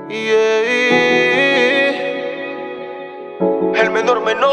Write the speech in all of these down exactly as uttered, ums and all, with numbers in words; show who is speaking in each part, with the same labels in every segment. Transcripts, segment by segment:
Speaker 1: Yeah. El menor menor.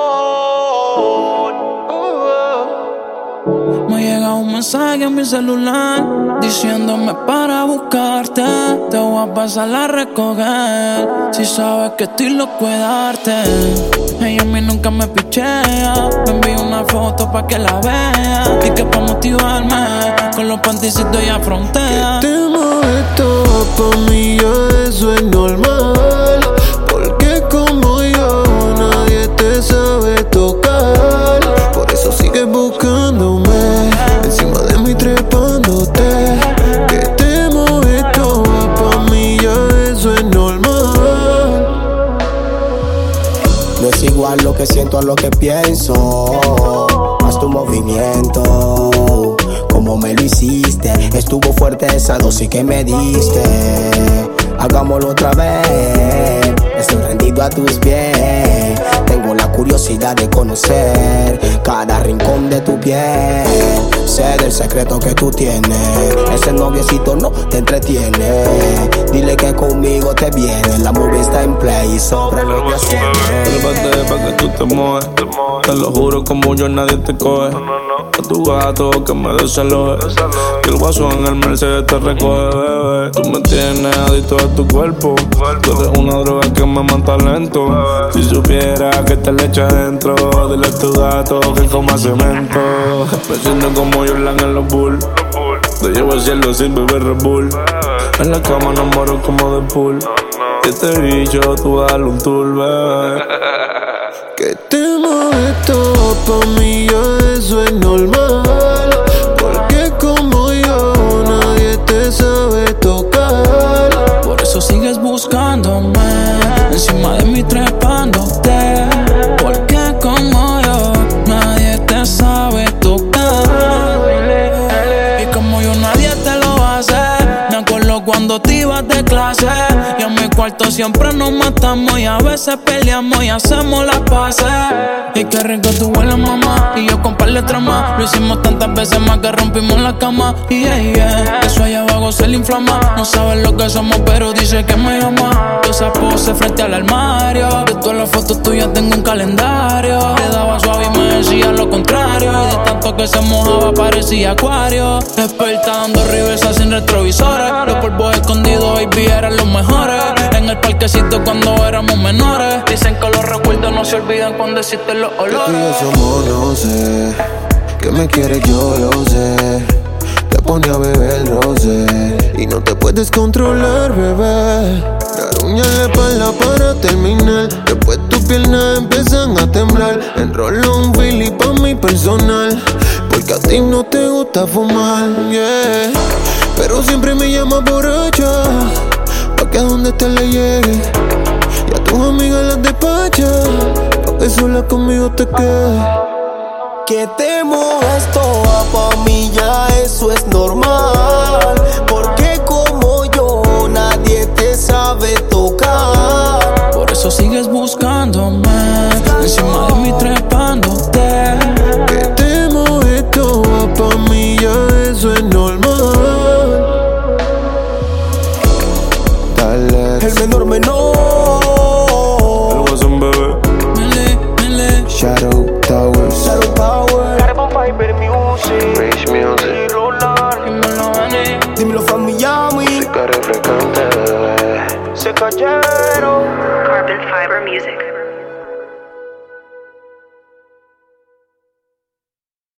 Speaker 1: Uh.
Speaker 2: Me llega un mensaje en mi celular diciéndome para buscarte. Te voy a pasar a recoger. Si sabes que estoy loco de darte. Ella a mí nunca me pichea. Me envía una foto pa' que la vea. Y que pa' motivarme con los panticitos ella frontea.
Speaker 1: Que te mueves todo pa' mí, ya eso es normal. Porque como yo nadie te sabe tocar. Por eso sigues buscándome, encima de mí trepándote. Que te mueves todo pa' mí, ya eso es normal.
Speaker 3: No es igual lo que siento a lo que pienso. Haz tu movimiento como me lo hiciste. Estuvo fuerte esa dosis que me diste. Hagámoslo otra vez. Estoy rendido a tus pies. Tengo la curiosidad de conocer cada rincón de tu piel. Sé del secreto que tú tienes. Ese noviecito no te entretiene. Dile que conmigo te viene. La movie está en play sobre lo que sientes.
Speaker 4: Trépate pa' que tú te mueves. Te lo juro, como yo nadie te coge. A tu gato que me desaloje. Que el guaso en el Mercedes te recoge, bebé. Tú me tienes adicto a tu cuerpo. Tú eres una droga que me mata lento. Si supiera que te le echa adentro, dile a tu gato que coma cemento. Me siento como Jordan en los Bulls. Te llevo al cielo sin beber Red Bull. En la cama no muero como de pool. Y este bicho tú dale un tour, bebé.
Speaker 1: Que te mueves todo pa' mí, ya eso es normal. Porque como yo nadie te sabe tocar.
Speaker 2: Por eso sigues buscándome, encima de mí trepándote. Porque como yo nadie te sabe tocar. Y como yo nadie te lo hace. Me acuerdo cuando te ibas de clase. Y en mi cuarto siempre nos matamos. Y a veces peleamos y hacemos las paces. Y qué rico tú hueles, mamá. Y yo con par de trama. Lo hicimos tantas veces más que rompimos la cama. Y yeah, yeah. Eso allá abajo se le inflama. No sabes lo que somos, pero dice que me llama. Esa pose frente al armario. De todas las fotos tuyas tengo un calendario. Le daba suave y me decía lo contrario. Y de tanto que se mojaba parecía acuario. Experta dando reversa sin retrovisores. Los polvos escondidos, baby, eran los mejores. En el parquecito cuando éramos menores. Dicen que los recuerdos no se olvidan cuando existen los olores.
Speaker 1: Que tú y yo somos, no sé. Que me quieres, yo lo sé. Te pone a beber el rosé. Y no te puedes controlar, bebé. Daruña la espalda para terminar. Después tus piernas empiezan a temblar. Enrollo un Philly pa' mi personal. Porque a ti no te gusta fumar, yeah. Pero siempre me llamas borracha. Pa' que a donde te le llegue. Y a tus amigas las despacha. Pa' que sola conmigo te quedes.
Speaker 3: Que te muevas toda pa' mí, ya eso es normal. Porque como yo nadie te sabe tocar.
Speaker 2: Por eso sigues buscándome, encima de mí trepándote.
Speaker 1: Que te mueves toda pa' mí, ya eso es normal. Dale.
Speaker 3: El menor menor.
Speaker 4: El guasón, bebé.
Speaker 2: Mele, mele.
Speaker 1: Shadow Towers.
Speaker 3: Shadow Power.
Speaker 1: Carbon Fiber Music. Rage Music.
Speaker 2: Y Roland.
Speaker 3: Dímelo from Miami.
Speaker 1: Música refrescante, bebé. Se cayeron.
Speaker 5: Carbon Fiber Music.